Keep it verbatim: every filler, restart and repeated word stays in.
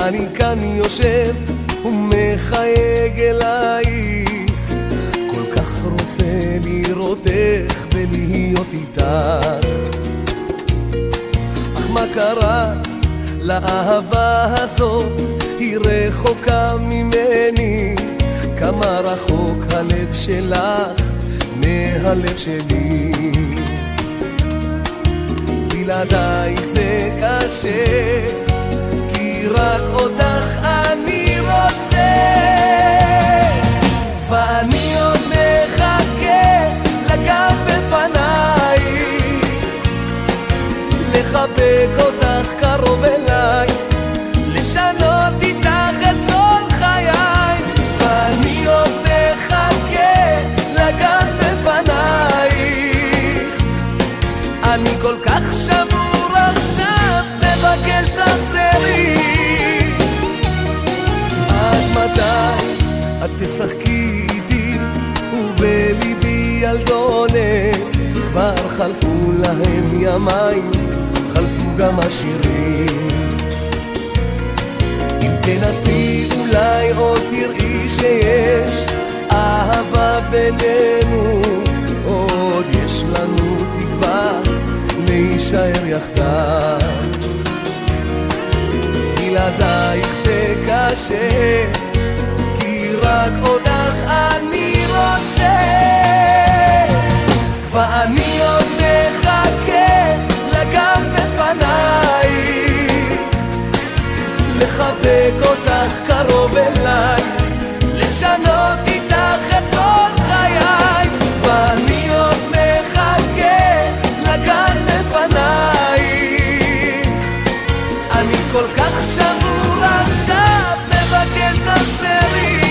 אני כאן יושב ומחייג אלייך, כל כך רוצה לראותך ולהיות איתך. אך מה קרה לאהבה הזאת, היא רחוקה ממני, כמה רחוק הלב שלך מהלב שלי. בלעדייך זה קשה, כי רק אותך אני רוצה, ואני עוד מחכה לגב בפנייך, לחבק אותך קרוב אליי, לשנות איתך את כל חיי. ואני עוד מחכה לגב בפנייך, אני כל כך שבור עכשיו, מבקש תחזרי. עד מתי את תשחקי איתי ובליבי ילדונת, כבר חלפו להם ימיים, חלפו גם השירים. אם תנסי אולי עוד תראי שיש אהבה בינינו, עוד יש לנו תקווה להישאר יחדיו. בלעדייך זה קשה, כי רק אותך אני רוצה, ואני עוד מחכה לגב בפנייך, לחבק אותך קרוב אליי, לשנות איתך את כל חיי. ואני עוד מחכה לגב בפנייך, אני כל כך שבור עכשיו, מבקש תחזרי.